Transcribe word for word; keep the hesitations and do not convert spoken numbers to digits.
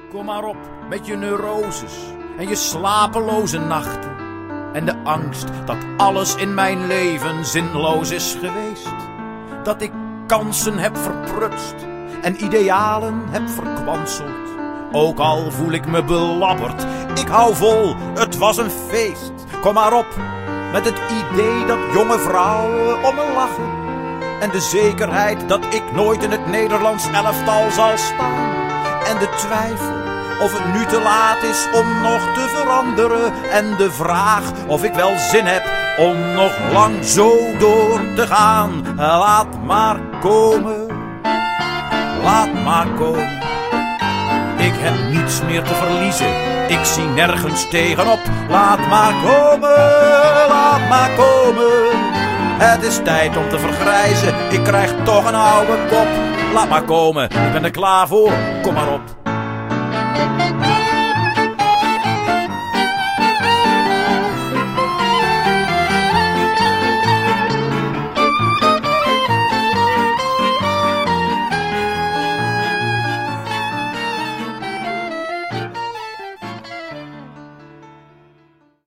Kom maar op met je neuroses en je slapeloze nachten. En de angst dat alles in mijn leven zinloos is geweest. Dat ik kansen heb verprutst en idealen heb verkwanseld. Ook al voel ik me belabberd, ik hou vol, het was een feest. Kom maar op met het idee dat jonge vrouwen om me lachen. En de zekerheid dat ik nooit in het Nederlands elftal zal staan. En de twijfel of het nu te laat is om nog te veranderen. En de vraag of ik wel zin heb om nog lang zo door te gaan. Laat maar komen, laat maar komen. Ik heb niets meer te verliezen, ik zie nergens tegenop. Laat maar komen, laat maar komen. Het is tijd om te vergrijzen, ik krijg toch een oude kop. Laat maar komen, ik ben er klaar voor, kom maar op.